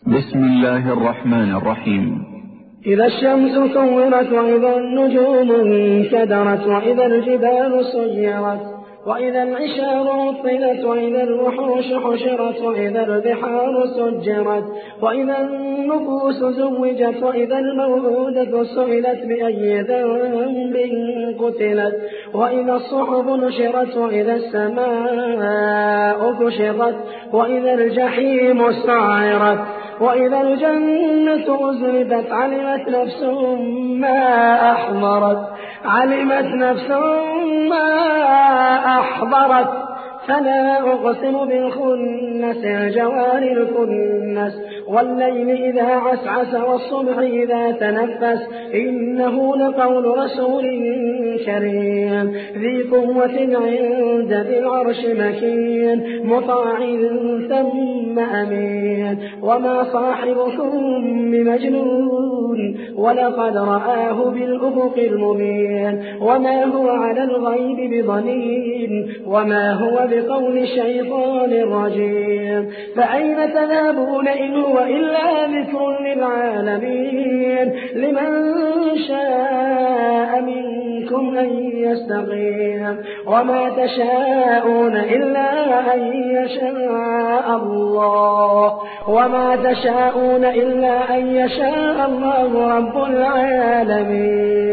بسم الله الرحمن الرحيم. إذا الشمس كورت وإذا النجوم انكدرت وإذا الجبال سيرت وإذا العشار عطلت وإذا الوحوش حشرت وإذا البحار سجرت وإذا النفوس زوجت وإذا الموءودة سئلت بأي ذنب قتلت وإذا الصحف نشرت وإذا السماء كشطت وإذا الجحيم سعرت وإذا الجنة أزلفت علمت نفس ما أحضرت فلا أقسم بالخنس الجوار الكنس والليل إذا عسعس والصبح إذا تنفس إنه لقول رسول كريم ذي قوة عند ذي العرش مكين مطاع ثم أمين وما صاحبكم بمجنون ولقد رآه بالأفق المبين وما هو على الغيب بضنين وما هو بقول شيطان رجيم فأين تذهبون إن هو إلا ذكر للعالمين لمن شاء منكم أن يستقيم وما تشاءون إلا أن يشاء الله رب العالمين.